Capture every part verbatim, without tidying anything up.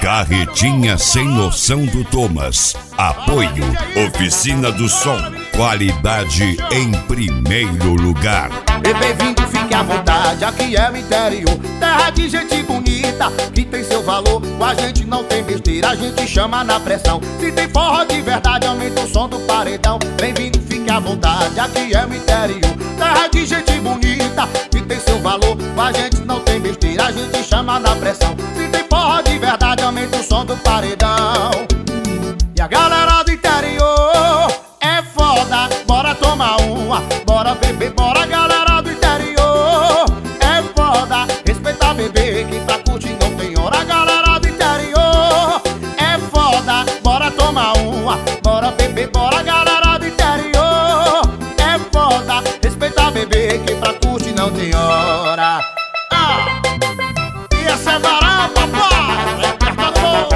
Carretinha Sem Noção do Thomas. Apoio Oficina do Som. Qualidade em primeiro lugar. E bem-vindo, fique à vontade, aqui é o interior, terra de gente bonita, que tem seu valor, com a gente não tem besteira, a gente chama na pressão. Se tem forró de verdade, aumenta o som do paredão. Bem-vindo, fique à vontade, aqui é o interior, terra de gente bonita, que tem seu valor, com a gente não tem besteira, a gente chama na pressão. Se tem forró de verdade, aumenta o som do paredão. E a galera do interior é foda, bora tomar uma, bora beber, bora galera do interior. É foda, respeita bebê, que pra curtir não tem hora. Galera do interior é foda, bora tomar uma, bora beber, bora galera do interior. É foda, respeita bebê, que pra curtir não tem hora. Ah, e essa é varão, papai, é apertador.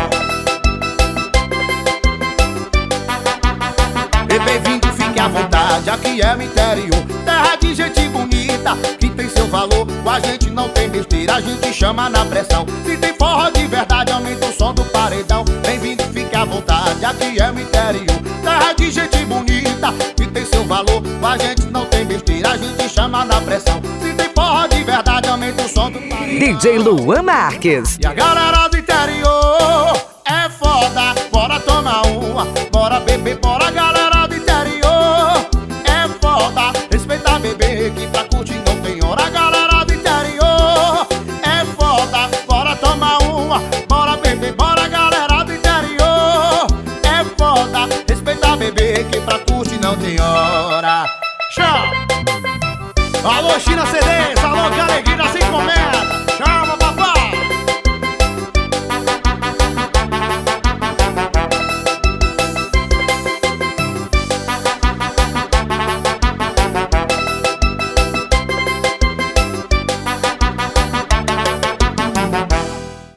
E bem-vindo, fique à vontade, aqui é o interior, terra de gente bonita, que tem seu valor, com a gente não tem besteira, a gente chama na pressão. Se tem forró de verdade, aumenta o som do paredão. Bem-vindo, fique à vontade, aqui é o interior, terra de gente bonita, que tem seu valor, com a gente não tem besteira, a gente chama na pressão. Se tem forró de verdade, aumenta o som do paredão. D J Luan Marques. E a galera do interior é foda, bora tomar uma, bora beber, bora galera.